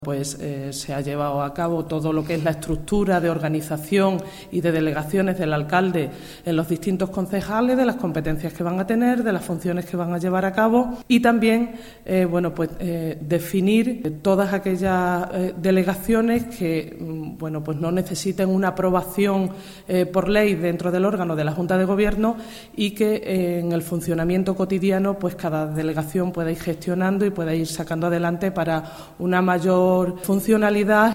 Se ha llevado a cabo todo lo que es la estructura de organización y de delegaciones del alcalde en los distintos concejales, de las competencias que van a tener, de las funciones que van a llevar a cabo y también definir todas aquellas delegaciones que no necesiten una aprobación por ley dentro del órgano de la Junta de Gobierno y que en el funcionamiento cotidiano cada delegación pueda ir gestionando y pueda ir sacando adelante para una mayor funcionalidad.